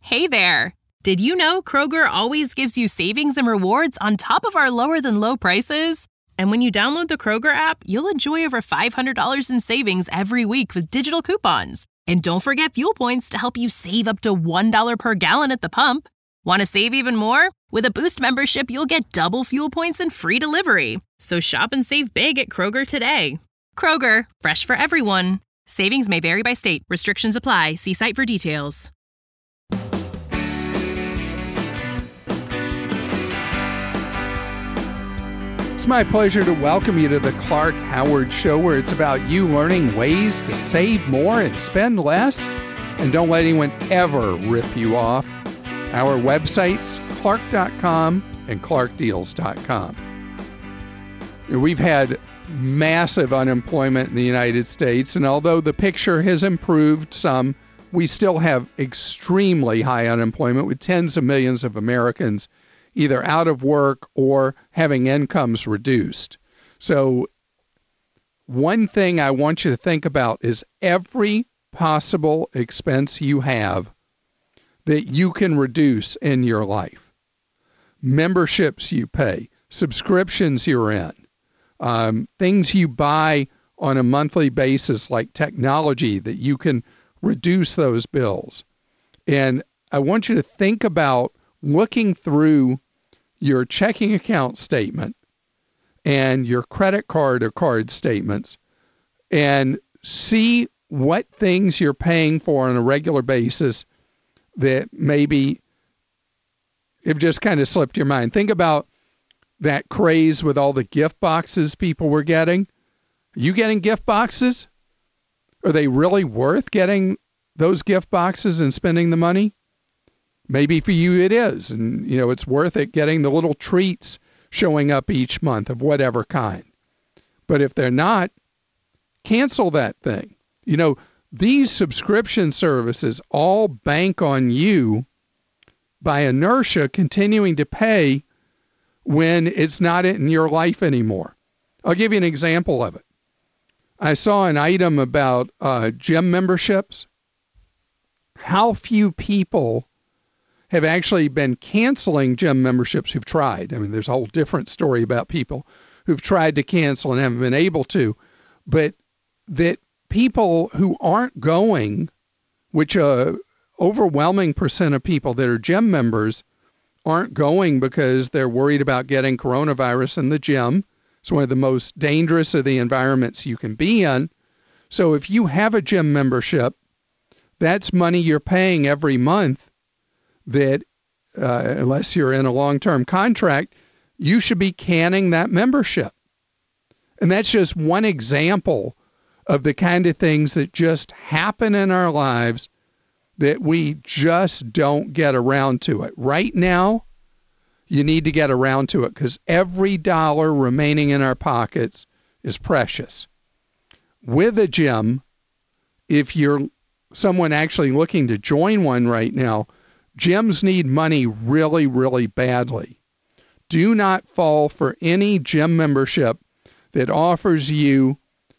Hey there! Did you know Kroger always gives you savings and rewards on top of our lower-than-low prices? And when you download the Kroger app, you'll enjoy over $500 in savings every week with digital coupons. And don't forget fuel points to help you save up to $1 per gallon at the pump. Want to save even more? With a Boost membership, you'll get double fuel points and free delivery. So shop and save big at Kroger today. Kroger, fresh for everyone. Savings may vary by state. Restrictions apply. See site for details. It's my pleasure to welcome you to the Clark Howard Show, where it's about you learning ways to save more and spend less. And don't let anyone ever rip you off. Our websites, clark.com and clarkdeals.com. We've had massive unemployment in the United States, and although the picture has improved some, we still have extremely high unemployment with tens of millions of Americans either out of work or having incomes reduced. So one thing I want you to think about is every possible expense you have that you can reduce in your life. Memberships you pay, subscriptions you're in, things you buy on a monthly basis like technology that you can reduce those bills. And I want you to think about looking through your checking account statement and your credit card or card statements and see what things you're paying for on a regular basis that maybe have just kind of slipped your mind. Think about that craze with all the gift boxes people were getting. Are you getting gift boxes? Are they really worth getting those gift boxes and spending the money? Maybe for you it is, and it's worth it getting the little treats showing up each month of whatever kind. But if they're not, cancel that thing. These subscription services all bank on you by inertia continuing to pay when it's not in your life anymore. I'll give you an example of it. I saw an item about gym memberships. How few people have actually been canceling gym memberships who've tried. I mean, there's a whole different story about people who've tried to cancel and haven't been able to. But that people who aren't going, which overwhelming percent of people that are gym members aren't going because they're worried about getting coronavirus in the gym. It's one of the most dangerous of the environments you can be in. So if you have a gym membership, that's money you're paying every month that, unless you're in a long-term contract, you should be canning that membership. And that's just one example of the kind of things that just happen in our lives that we just don't get around to it. Right now, you need to get around to it because every dollar remaining in our pockets is precious. With a gym, if you're someone actually looking to join one right now, gyms need money really, really badly. Do not fall for any gym membership that offers you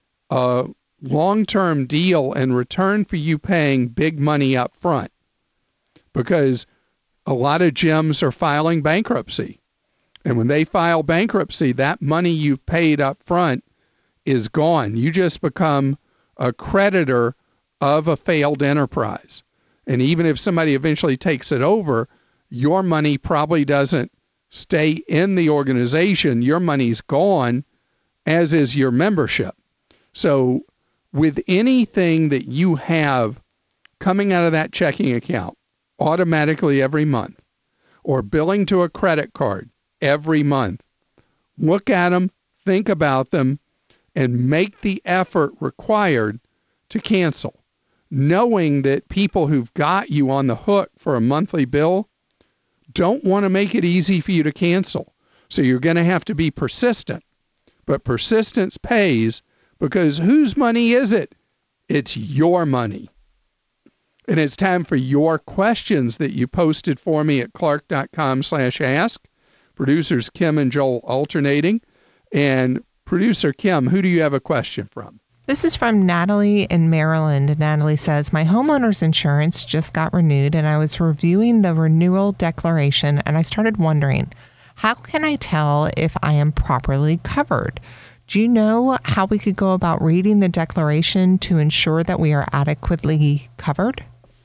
a long-term deal in return for you paying big money up front, because a lot of gyms are filing bankruptcy. And when they file bankruptcy, that money you've paid up front is gone. You just become a creditor of a failed enterprise. And even if somebody eventually takes it over, your money probably doesn't stay in the organization. Your money's gone, as is your membership. So with anything that you have coming out of that checking account automatically every month, or billing to a credit card every month, look at them, think about them, and make the effort required to cancel, knowing that people who've got you on the hook for a monthly bill don't want to make it easy for you to cancel. So you're going to have to be persistent. But persistence pays, because whose money is it? It's your money. And it's time for your questions that you posted for me at clark.com/ask. Producers Kim and Joel alternating. And producer Kim, who do you have a question from? This is from Natalie in Maryland. Natalie says, my homeowner's insurance just got renewed and I was reviewing the renewal declaration and I started wondering, how can I tell if I am properly covered? Do you know how we could go about reading the declaration to ensure that we are adequately covered?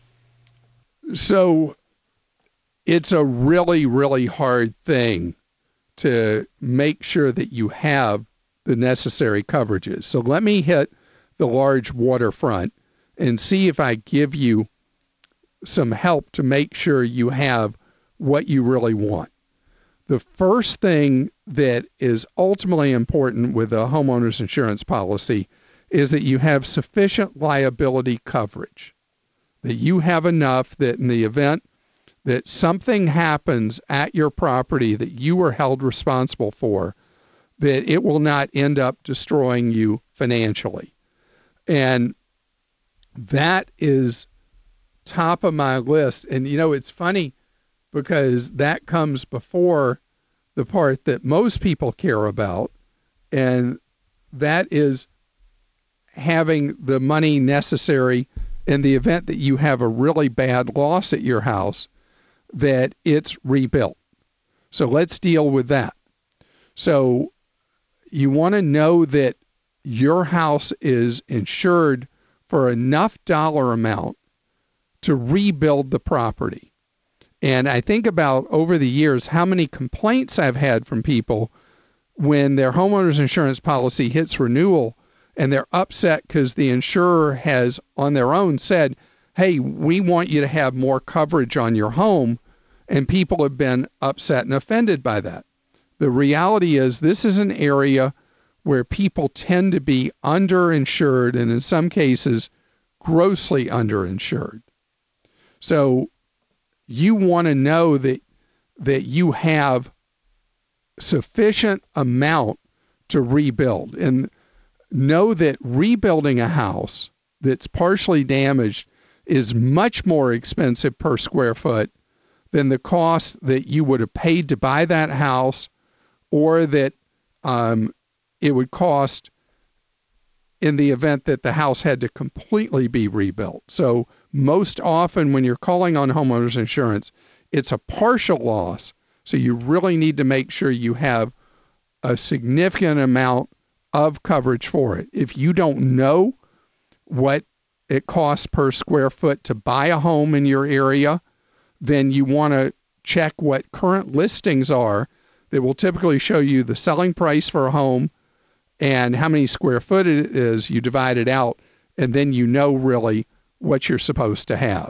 So it's a really, really hard thing to make sure that you have the necessary coverages. So let me hit the large waterfront and see if I give you some help to make sure you have what you really want. The first thing that is ultimately important with a homeowner's insurance policy is that you have sufficient liability coverage, that you have enough that in the event that something happens at your property that you are held responsible for, that it will not end up destroying you financially. And that is top of my list. And, it's funny because that comes before the part that most people care about, and that is having the money necessary in the event that you have a really bad loss at your house, that it's rebuilt. So let's deal with that. So you want to know that your house is insured for enough dollar amount to rebuild the property. And I think about over the years how many complaints I've had from people when their homeowner's insurance policy hits renewal and they're upset because the insurer has on their own said, hey, we want you to have more coverage on your home, and people have been upset and offended by that. The reality is this is an area where people tend to be underinsured and in some cases grossly underinsured. So you want to know that you have sufficient amount to rebuild, and know that rebuilding a house that's partially damaged is much more expensive per square foot than the cost that you would have paid to buy that house, or that it would cost in the event that the house had to completely be rebuilt. So most often when you're calling on homeowners insurance, it's a partial loss. So you really need to make sure you have a significant amount of coverage for it. If you don't know what it costs per square foot to buy a home in your area, then you want to check what current listings are that will typically show you the selling price for a home and how many square foot it is. You divide it out, and then you know really what you're supposed to have.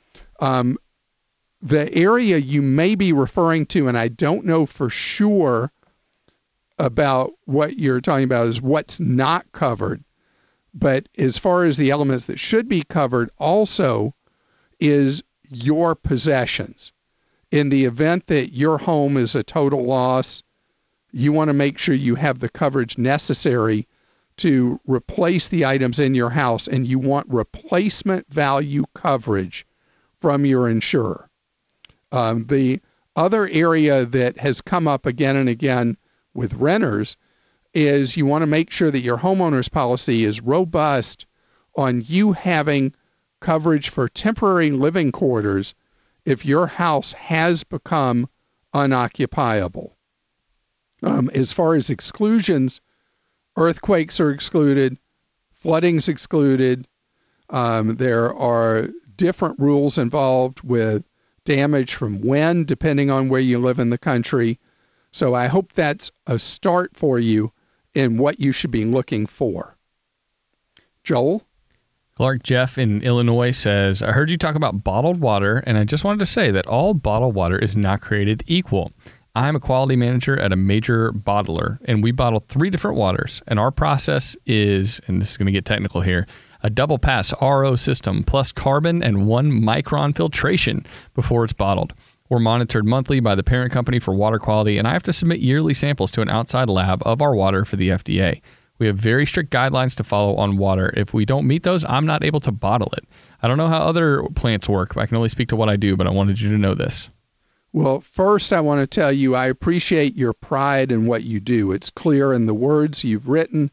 The area you may be referring to, and I don't know for sure about what you're talking about, is what's not covered. But as far as the elements that should be covered also is your possessions. In the event that your home is a total loss, you want to make sure you have the coverage necessary to replace the items in your house, and you want replacement value coverage from your insurer. The other area that has come up again and again with renters is you want to make sure that your homeowner's policy is robust on you having coverage for temporary living quarters if your house has become unoccupiable. As far as exclusions, earthquakes are excluded, flooding's excluded. There are different rules involved with damage from wind, depending on where you live in the country. So I hope that's a start for you in what you should be looking for. Joel? Clark Jeff in Illinois says, I heard you talk about bottled water, and I just wanted to say that all bottled water is not created equal. I'm a quality manager at a major bottler, and we bottle 3 different waters, and our process is, and this is going to get technical here, a double pass RO system plus carbon and 1 micron filtration before it's bottled. We're monitored monthly by the parent company for water quality, and I have to submit yearly samples to an outside lab of our water for the FDA. We have very strict guidelines to follow on water. If we don't meet those, I'm not able to bottle it. I don't know how other plants work. I can only speak to what I do, but I wanted you to know this. Well, first I want to tell you I appreciate your pride in what you do. It's clear in the words you've written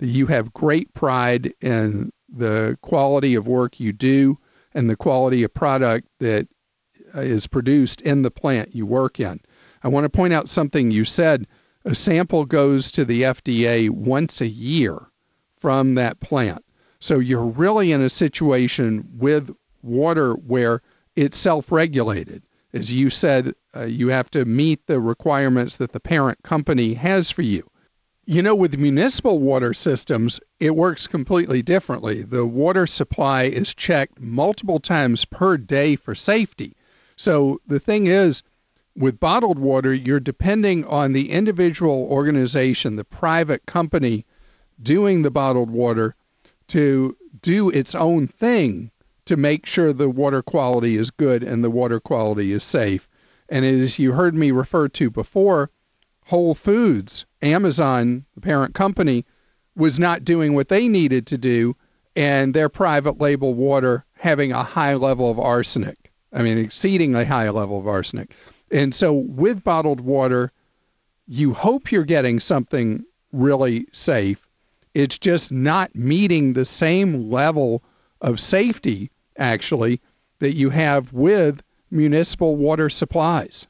that you have great pride in the quality of work you do and the quality of product that is produced in the plant you work in. I want to point out something you said. A sample goes to the FDA once a year from that plant. So you're really in a situation with water where it's self-regulated. As you said, you have to meet the requirements that the parent company has for you. You know, with municipal water systems, it works completely differently. The water supply is checked multiple times per day for safety. So the thing is, with bottled water, you're depending on the individual organization, the private company doing the bottled water, to do its own thing to make sure the water quality is good and the water quality is safe. And as you heard me refer to before, Whole Foods, Amazon, the parent company, was not doing what they needed to do, and their private label water having a high level of arsenic. I mean, exceedingly high level of arsenic. And so with bottled water, you hope you're getting something really safe. It's just not meeting the same level of safety, actually, that you have with municipal water supplies.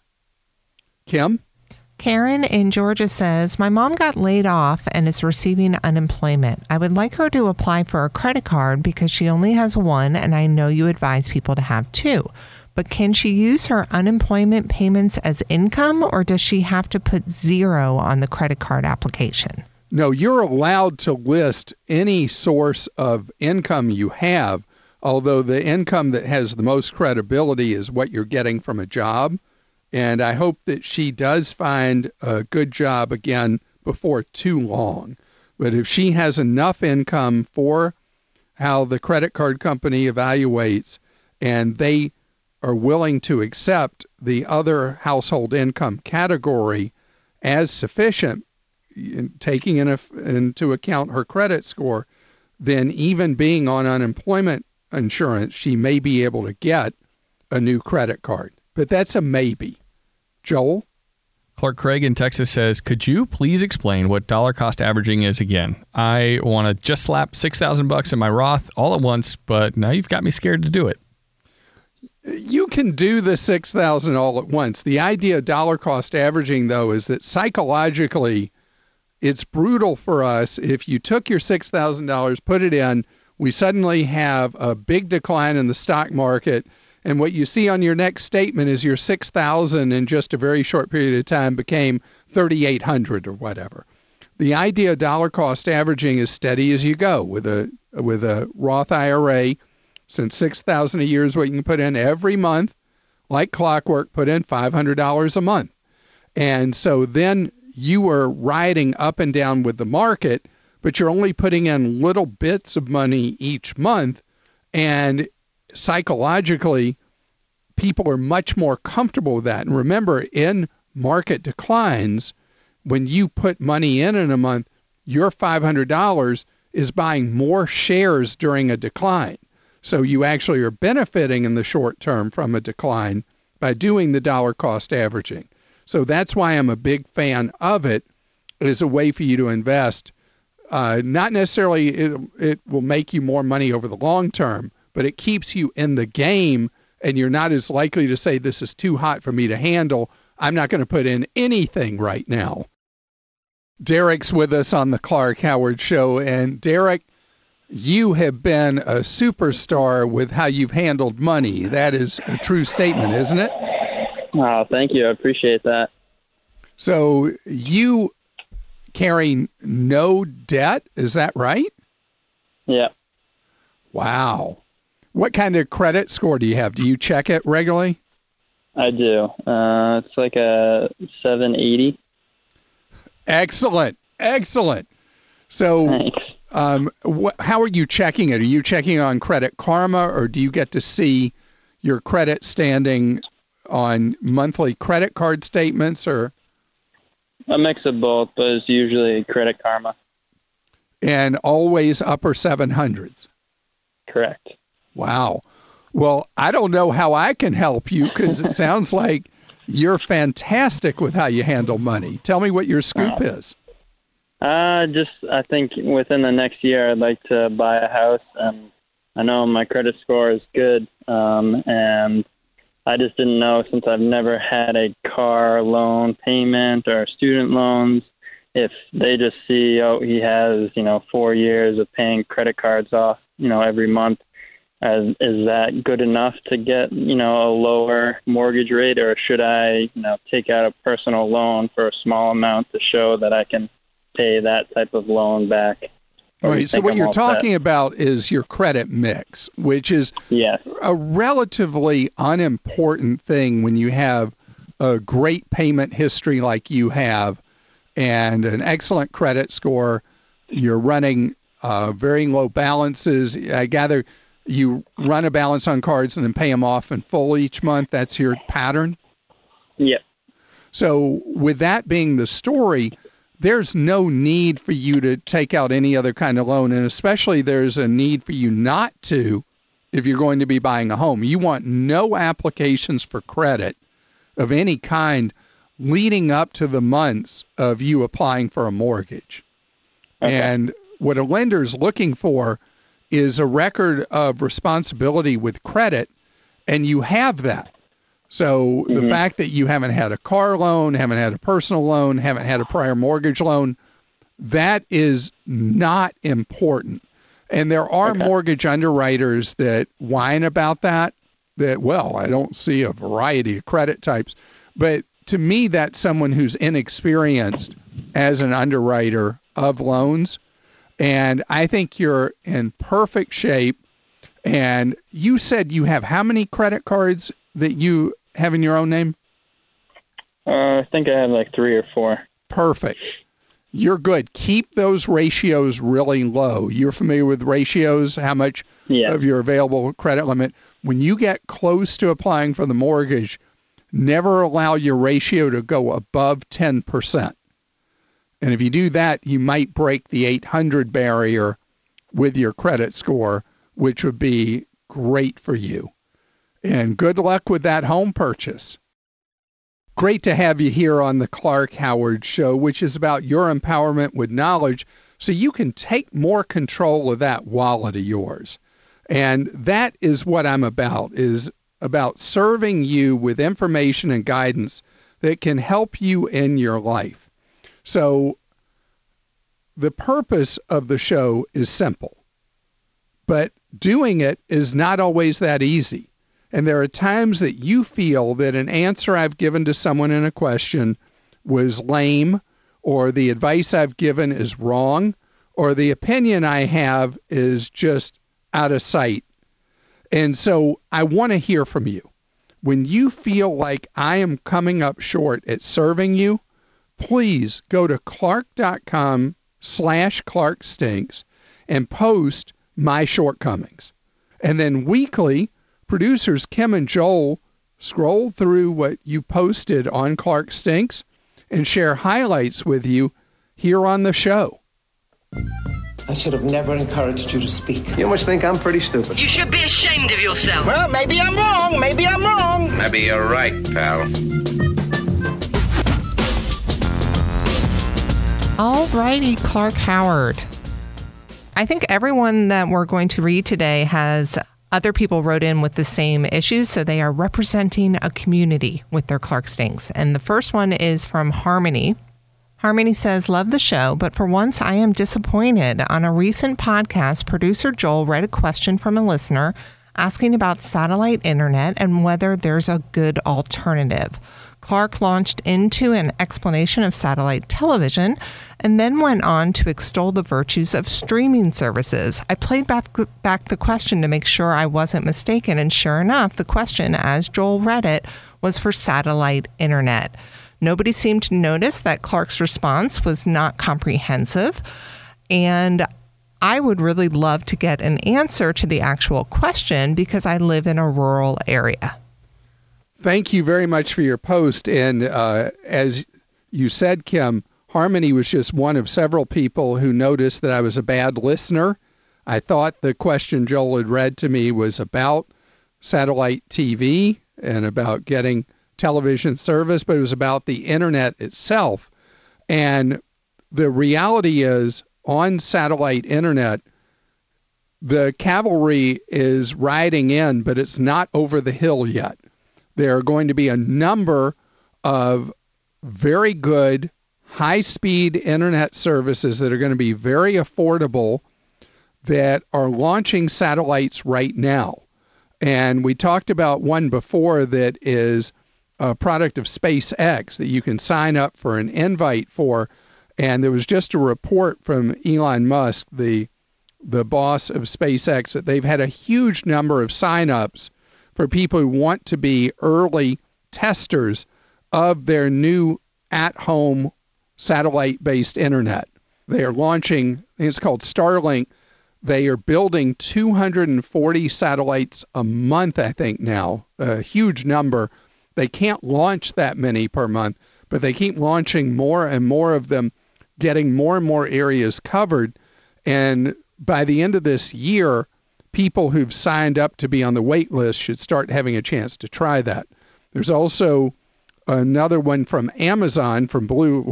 Kim? Karen in Georgia says, my mom got laid off and is receiving unemployment. I would like her to apply for a credit card because she only has one, and I know you advise people to have two. But can she use her unemployment payments as income, or does she have to put 0 on the credit card application? No, you're allowed to list any source of income you have, although the income that has the most credibility is what you're getting from a job. And I hope that she does find a good job again before too long. But if she has enough income for how the credit card company evaluates, and they are willing to accept the other household income category as sufficient, taking into account her credit score, then even being on unemployment insurance, she may be able to get a new credit card. But that's a maybe. Joel? Clark Craig in Texas says, could you please explain what dollar cost averaging is again? I want to just slap $6,000 in my Roth all at once, but now you've got me scared to do it. You can do the $6,000 all at once. The idea of dollar cost averaging, though, is that psychologically, it's brutal for us. If you took your $6,000, put it in, we suddenly have a big decline in the stock market, and what you see on your next statement is your $6,000 in just a very short period of time became $3,800 or whatever. The idea of dollar cost averaging is steady as you go with a Roth IRA. Since $6,000 a year is what you can put in every month, like clockwork, put in $500 a month. And so then you are riding up and down with the market, but you're only putting in little bits of money each month. And psychologically, people are much more comfortable with that. And remember, in market declines, when you put money in a month, your $500 is buying more shares during a decline. So you actually are benefiting in the short term from a decline by doing the dollar cost averaging. So that's why I'm a big fan of it as a way for you to invest. Not necessarily it will make you more money over the long term, but it keeps you in the game, and you're not as likely to say, this is too hot for me to handle. I'm not going to put in anything right now. Derek's with us on the Clark Howard Show. And Derek, you have been a superstar with how you've handled money. That is a true statement, isn't it? Oh, thank you. I appreciate that. So you carry no debt, is that right? Yeah. Wow. What kind of credit score do you have? Do you check it regularly? I do. It's like a 780. Excellent. Excellent. So Thanks. How are you checking it? Are you checking on Credit Karma, or do you get to see your credit standing on monthly credit card statements? Or A mix of both, but it's usually Credit Karma. And always upper 700s? Correct. Wow. Well, I don't know how I can help you, because it sounds like you're fantastic with how you handle money. Tell me what your scoop is. I think within the next year, I'd like to buy a house, and I know my credit score is good, and I just didn't know, since I've never had a car loan payment or student loans, if they just see, he has, 4 years of paying credit cards off, every month. Is that good enough to get, a lower mortgage rate, or should I, take out a personal loan for a small amount to show that I can pay that type of loan back? All right. So what you're talking about is your credit mix, which is a relatively unimportant thing when you have a great payment history like you have and an excellent credit score. You're running very low balances. I gather you run a balance on cards and then pay them off in full each month. That's your pattern? Yeah. So with that being the story, there's no need for you to take out any other kind of loan, and especially there's a need for you not to if you're going to be buying a home. You want no applications for credit of any kind leading up to the months of you applying for a mortgage. Okay. And what a lender's looking for is a record of responsibility with credit, and you have that. So the fact that you haven't had a car loan, haven't had a personal loan, haven't had a prior mortgage loan, that is not important. And there are mortgage underwriters that whine about that, well, I don't see a variety of credit types. But to me, that's someone who's inexperienced as an underwriter of loans. And I think you're in perfect shape. And you said you have how many credit cards that you have in your own name? I think I have like 3 or 4. Perfect. You're good. Keep those ratios really low. You're familiar with ratios, how much of your available credit limit. When you get close to applying for the mortgage, never allow your ratio to go above 10%. And if you do that, you might break the 800 barrier with your credit score, which would be great for you. And good luck with that home purchase. Great to have you here on the Clark Howard Show, which is about your empowerment with knowledge so you can take more control of that wallet of yours. And that is what I'm about, is about serving you with information and guidance that can help you in your life. So the purpose of the show is simple, but doing it is not always that easy. And there are times that you feel that an answer I've given to someone in a question was lame, or the advice I've given is wrong, or the opinion I have is just out of sight. And so I want to hear from you. When you feel like I am coming up short at serving you, please go to clark.com/ClarkStinks and post my shortcomings. And then weekly, producers Kim and Joel scroll through what you posted on Clark Stinks and share highlights with you here on the show. I should have never encouraged you to speak. You must think I'm pretty stupid. You should be ashamed of yourself. Well, maybe I'm wrong. Maybe I'm wrong. Maybe you're right, pal. All righty, Clark Howard. I think everyone that we're going to read today has other people wrote in with the same issues, so they are representing a community with their Clark Stinks. And the first one is from Harmony. Harmony says, love the show, but for once I am disappointed. On a recent podcast, producer Joel read a question from a listener asking about satellite internet and whether there's a good alternative. Clark launched into an explanation of satellite television and then went on to extol the virtues of streaming services. I played back the question to make sure I wasn't mistaken, and sure enough, the question, as Joel read it, was for satellite internet. Nobody seemed to notice that Clark's response was not comprehensive, and I would really love to get an answer to the actual question because I live in a rural area. Thank you very much for your post. And as you said, Kim, Harmony was just one of several people who noticed that I was a bad listener. I thought the question Joel had read to me was about satellite TV and about getting television service, but it was about the internet itself. And the reality is on satellite internet, the cavalry is riding in, but it's not over the hill yet. There are going to be a number of very good high-speed internet services that are going to be very affordable that are launching satellites right now. And we talked about one before that is a product of SpaceX that you can sign up for an invite for. And there was just a report from Elon Musk, the boss of SpaceX, that they've had a huge number of signups for people who want to be early testers of their new at-home satellite-based internet. They are launching, I think it's called Starlink. They are building 240 satellites a month, I think now, a huge number. They can't launch that many per month, but they keep launching more and more of them, getting more and more areas covered. And by the end of this year, people who've signed up to be on the wait list should start having a chance to try that. There's also another one from Amazon, from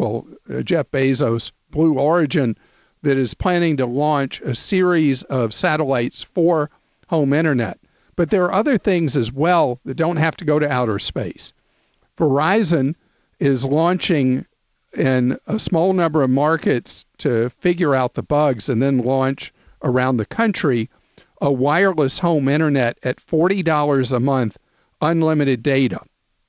Jeff Bezos, Blue Origin, that is planning to launch a series of satellites for home internet. But there are other things as well that don't have to go to outer space. Verizon is launching in a small number of markets to figure out the bugs and then launch around the country a wireless home internet at $40 a month, unlimited data.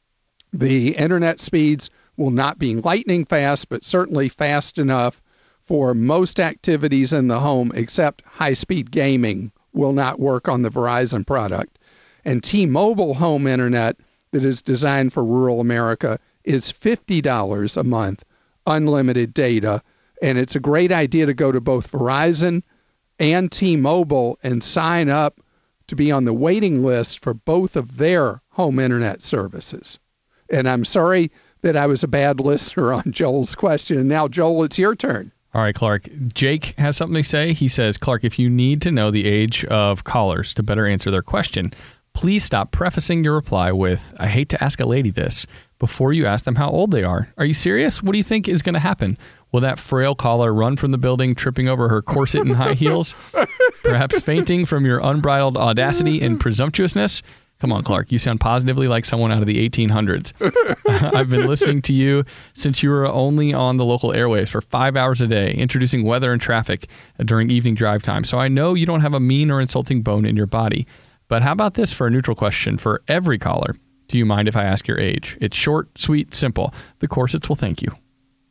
The internet speeds will not be lightning fast, but certainly fast enough for most activities in the home, except high-speed gaming will not work on the Verizon product. And T-Mobile home internet that is designed for rural America is $50 a month, unlimited data. And it's a great idea to go to both Verizon and T-Mobile and sign up to be on the waiting list for both of their home internet services. And I'm sorry that I was a bad listener on Joel's question. Now, Joel, it's your turn. All right, Clark. Jake has something to say. He says, Clark, if you need to know the age of callers to better answer their question, please stop prefacing your reply with, I hate to ask a lady this, before you ask them how old they are. Are you serious? What do you think is going to happen? Will that frail caller run from the building, tripping over her corset and high heels? Perhaps fainting from your unbridled audacity and presumptuousness? Come on, Clark. You sound positively like someone out of the 1800s. I've been listening to you since you were only on the local airwaves for 5 hours a day, introducing weather and traffic during evening drive time. So I know you don't have a mean or insulting bone in your body. But how about this for a neutral question for every caller? Do you mind if I ask your age? It's short, sweet, simple. The Corsets will thank you.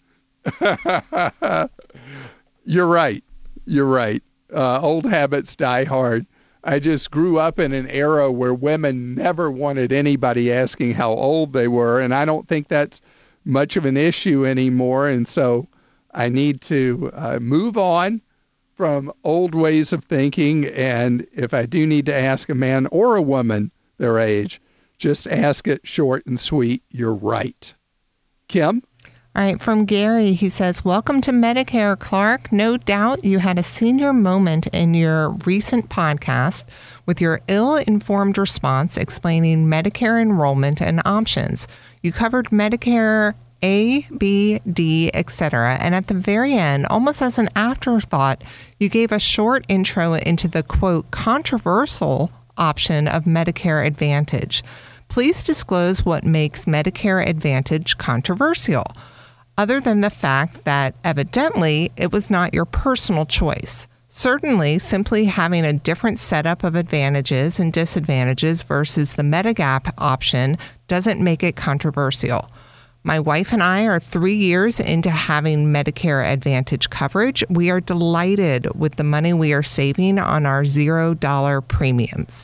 You're right. You're right. Old habits die hard. I just grew up in an era where women never wanted anybody asking how old they were, and I don't think that's much of an issue anymore. And so I need to move on from old ways of thinking, and if I do need to ask a man or a woman their age, just ask it short and sweet. You're right. Kim? All right, from Gary, he says, welcome to Medicare, Clark. No doubt you had a senior moment in your recent podcast with your ill-informed response explaining Medicare enrollment and options. You covered Medicare A, B, D, etc. And at the very end, almost as an afterthought, you gave a short intro into the, quote, controversial option of Medicare Advantage. Please disclose what makes Medicare Advantage controversial, other than the fact that evidently it was not your personal choice. Certainly, simply having a different setup of advantages and disadvantages versus the Medigap option doesn't make it controversial. My wife and I are 3 years into having Medicare Advantage coverage. We are delighted with the money we are saving on our $0 premiums.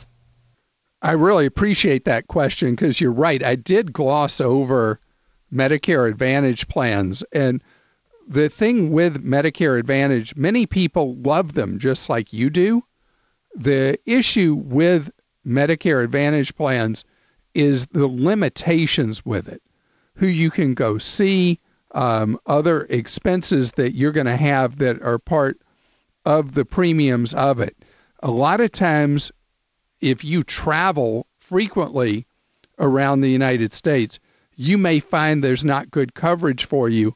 I really appreciate that question because you're right. I did gloss over Medicare Advantage plans. And the thing with Medicare Advantage, many people love them just like you do. The issue with Medicare Advantage plans is the limitations with it, who you can go see, other expenses that you're going to have that are part of the premiums of it. A lot of times, if you travel frequently around the United States, you may find there's not good coverage for you.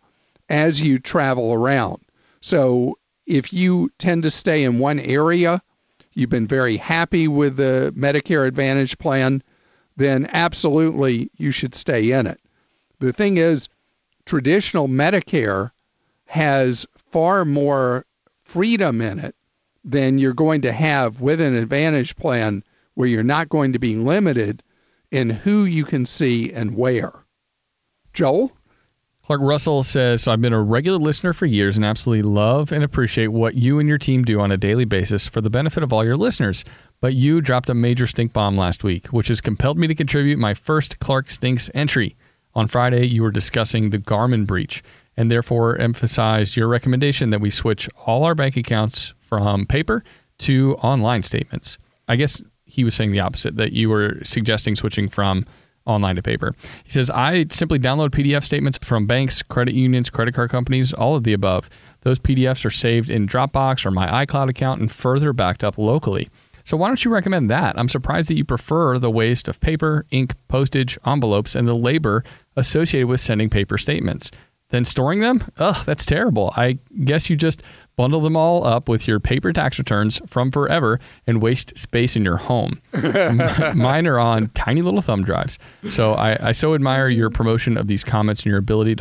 as you travel around. So if you tend to stay in one area, you've been very happy with the Medicare Advantage plan, then absolutely you should stay in it. The thing is, traditional Medicare has far more freedom in it than you're going to have with an Advantage plan, where you're not going to be limited in who you can see and where. Joel? Clark Russell says, so I've been a regular listener for years and absolutely love and appreciate what you and your team do on a daily basis for the benefit of all your listeners. But you dropped a major stink bomb last week, which has compelled me to contribute my first Clark Stinks entry. On Friday, you were discussing the Garmin breach and therefore emphasized your recommendation that we switch all our bank accounts from paper to online statements. I guess he was saying the opposite, that you were suggesting switching from online to paper. He says, I simply download PDF statements from banks, credit unions, credit card companies, all of the above. Those PDFs are saved in Dropbox or my iCloud account and further backed up locally. So why don't you recommend that? I'm surprised that you prefer the waste of paper, ink, postage, envelopes, and the labor associated with sending paper statements. Then storing them? Ugh, that's terrible. I guess you just bundle them all up with your paper tax returns from forever and waste space in your home. Mine are on tiny little thumb drives. So I so admire your promotion of these comments and your ability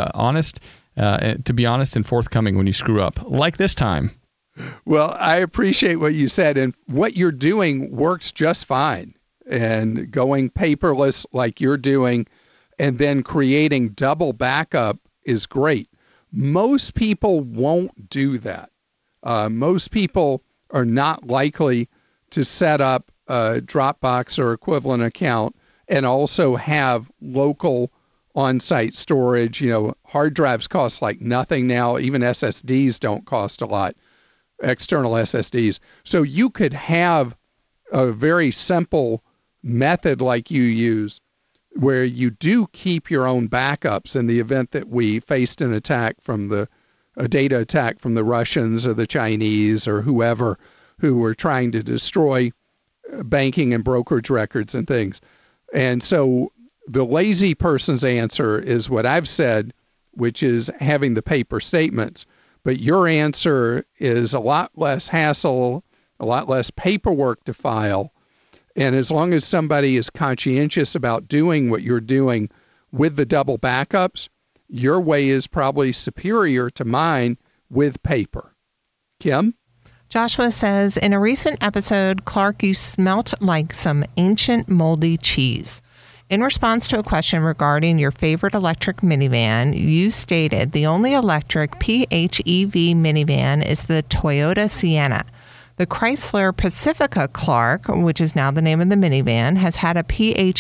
to be honest and forthcoming when you screw up, like this time. Well, I appreciate what you said, and what you're doing works just fine. And going paperless like you're doing, and then creating double backup is great. Most people won't do that. Most people are not likely to set up a Dropbox or equivalent account and also have local on-site storage. You know, hard drives cost like nothing now. Even SSDs don't cost a lot, external SSDs. So you could have a very simple method like you use, where you do keep your own backups in the event that we faced an attack from a data attack from the Russians or the Chinese or whoever who were trying to destroy banking and brokerage records and things. And so the lazy person's answer is what I've said, which is having the paper statements. But your answer is a lot less hassle, a lot less paperwork to file. And as long as somebody is conscientious about doing what you're doing with the double backups, your way is probably superior to mine with paper. Kim? Joshua says, in a recent episode, Clark, you smelt like some ancient moldy cheese. In response to a question regarding your favorite electric minivan, you stated the only electric PHEV minivan is the Toyota Sienna. The Chrysler Pacifica, Clark, which is now the name of the minivan, has had a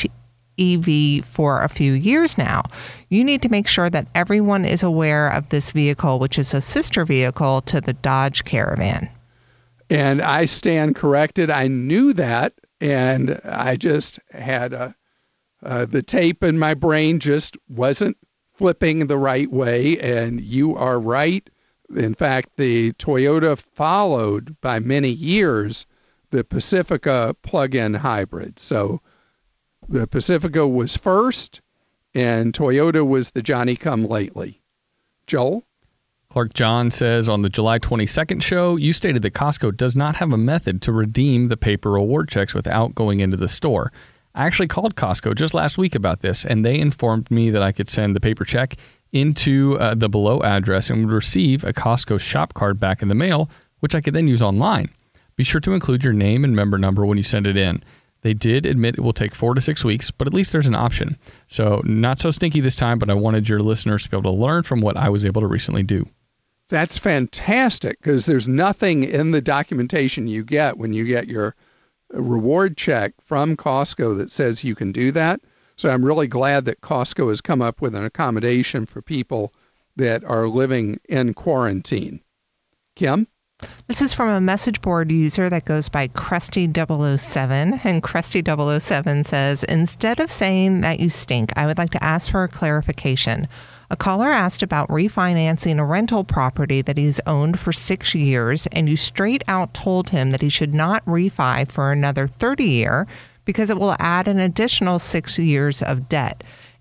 PHEV for a few years now. You need to make sure that everyone is aware of this vehicle, which is a sister vehicle to the Dodge Caravan. And I stand corrected. I knew that, and I just had the tape in my brain just wasn't flipping the right way, and you are right. In fact, the Toyota followed by many years the Pacifica plug-in hybrid. So the Pacifica was first, and Toyota was the Johnny-come-lately. Joel? Clark John says, on the July 22nd show, you stated that Costco does not have a method to redeem the paper reward checks without going into the store. I actually called Costco just last week about this, and they informed me that I could send the paper check into the below address and would receive a Costco shop card back in the mail, which I could then use online. Be sure to include your name and member number when you send it in. They did admit it will take 4 to 6 weeks, but at least there's an option. So not so stinky this time, but I wanted your listeners to be able to learn from what I was able to recently do. That's fantastic, because there's nothing in the documentation you get when you get your reward check from Costco that says you can do that. So I'm really glad that Costco has come up with an accommodation for people that are living in quarantine. Kim? This is from a message board user that goes by Krusty007. And Krusty007 says, instead of saying that you stink, I would like to ask for a clarification. A caller asked about refinancing a rental property that he's owned for 6 years, and you straight out told him that he should not refi for another 30 year because it will add an additional 6 years of debt.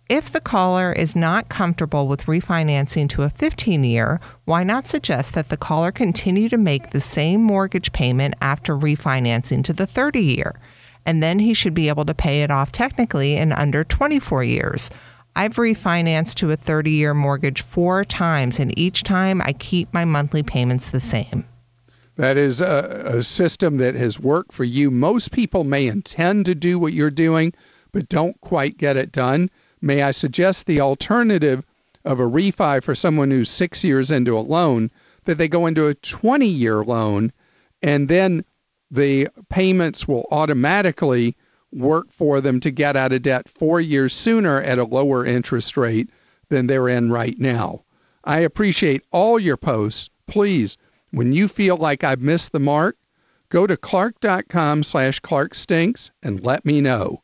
If the caller is not comfortable with refinancing to a 15-year, why not suggest that the caller continue to make the same mortgage payment after refinancing to the 30-year? And then he should be able to pay it off technically in under 24 years. I've refinanced to a 30-year mortgage 4 times, and each time I keep my monthly payments the same. That is a system that has worked for you. Most people may intend to do what you're doing, but don't quite get it done. May I suggest the alternative of a refi for someone who's 6 years into a loan, that they go into a 20-year loan, and then the payments will automatically work for them to get out of debt 4 years sooner at a lower interest rate than they're in right now. I appreciate all your posts. Please, when you feel like I've missed the mark, go to clark.com/ClarkStinks and let me know.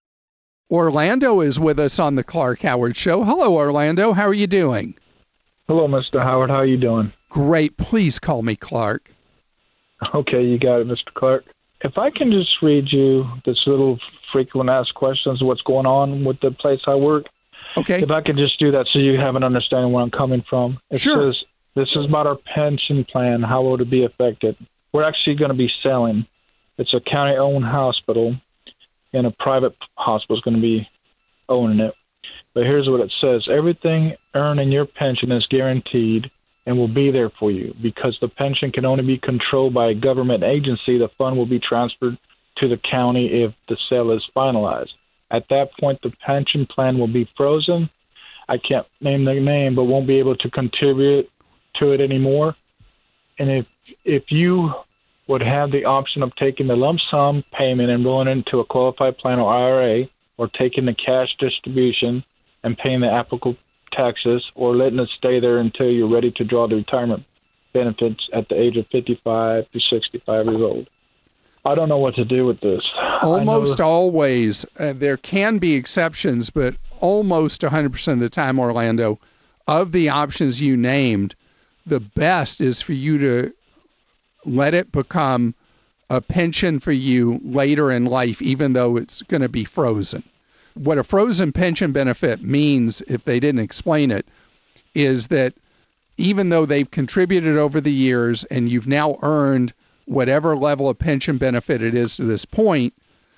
Orlando is with us on the Clark Howard Show. Hello, Orlando. How are you doing? Hello, Mr. Howard. How are you doing? Great. Please call me Clark. Okay, you got it, Mr. Clark. If I can just read you this little frequent asked questions of what's going on with the place I work. Okay. If I could just do that so you have an understanding where I'm coming from. It Sure. says, this is about our pension plan. How will it be affected? We're actually going to be selling. It's a county-owned hospital, and a private hospital is going to be owning it. But here's what it says. Everything earned in your pension is guaranteed and will be there for you. Because the pension can only be controlled by a government agency, the fund will be transferred to the county if the sale is finalized. At that point, the pension plan will be frozen. I can't name the name, but won't be able to contribute to it anymore. And if you would have the option of taking the lump sum payment and rolling into a qualified plan or IRA, or taking the cash distribution and paying the applicable taxes, or letting it stay there until you're ready to draw the retirement benefits at the age of 55 to 65 years old. I don't know what to do with this. Almost always. There can be exceptions, but almost 100% of the time, Orlando, of the options you named, the best is for you to let it become a pension for you later in life, even though it's going to be frozen. What a frozen pension benefit means, if they didn't explain it, is that even though they've contributed over the years and you've now earned whatever level of pension benefit it is to this point,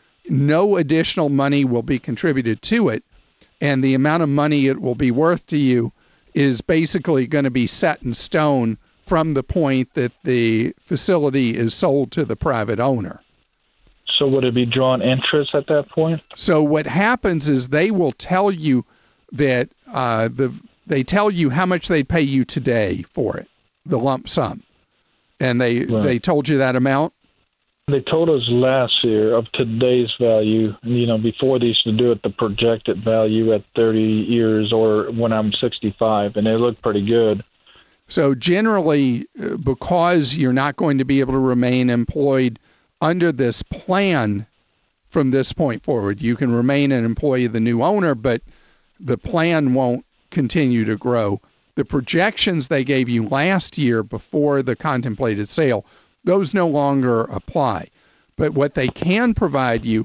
no additional money will be contributed to it. And the amount of money it will be worth to you is basically going to be set in stone from the point that the facility is sold to the private owner. So would it be drawn interest at that point? So what happens is they will tell you that they tell you how much they pay you today for it, the lump sum. And they told you that amount? They told us last year of today's value, before they used to do it, the projected value at 30 years or when I'm 65, and they look pretty good. So generally, because you're not going to be able to remain employed under this plan from this point forward, you can remain an employee of the new owner, but the plan won't continue to grow. The projections they gave you last year before the contemplated sale, those no longer apply. But what they can provide you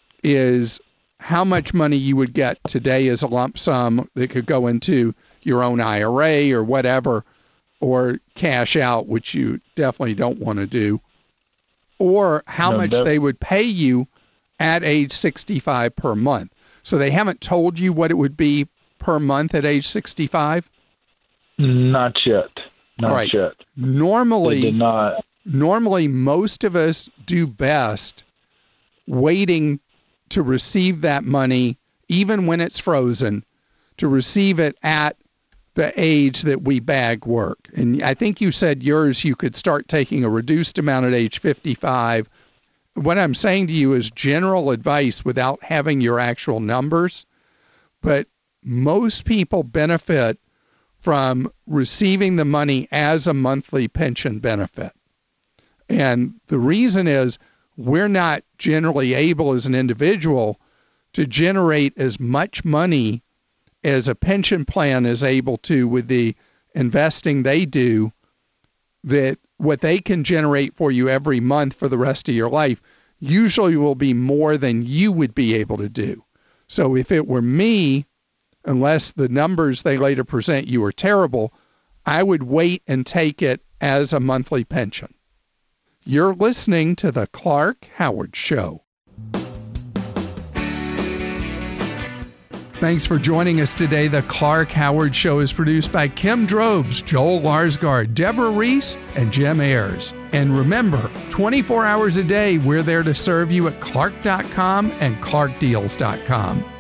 is how much money you would get today as a lump sum that could go into your own IRA or whatever, or cash out, which you definitely don't want to do, or how much they would pay you at age 65 per month. So they haven't told you what it would be per month at age 65? Not yet. Not yet. Normally, they did not. Normally, most of us do best waiting to receive that money, even when it's frozen, to receive it at the age that we bag work. And I think you said yours, you could start taking a reduced amount at age 55. What I'm saying to you is general advice without having your actual numbers. But most people benefit from receiving the money as a monthly pension benefit. And the reason is we're not generally able as an individual to generate as much money as a pension plan is able to with the investing they do, that what they can generate for you every month for the rest of your life usually will be more than you would be able to do. So if it were me, unless the numbers they later present you are terrible, I would wait and take it as a monthly pension. You're listening to The Clark Howard Show. Thanks for joining us today. The Clark Howard Show is produced by Kim Drobes, Joel Larsgaard, Deborah Reese, and Jim Ayers. And remember, 24 hours a day, we're there to serve you at Clark.com and ClarkDeals.com.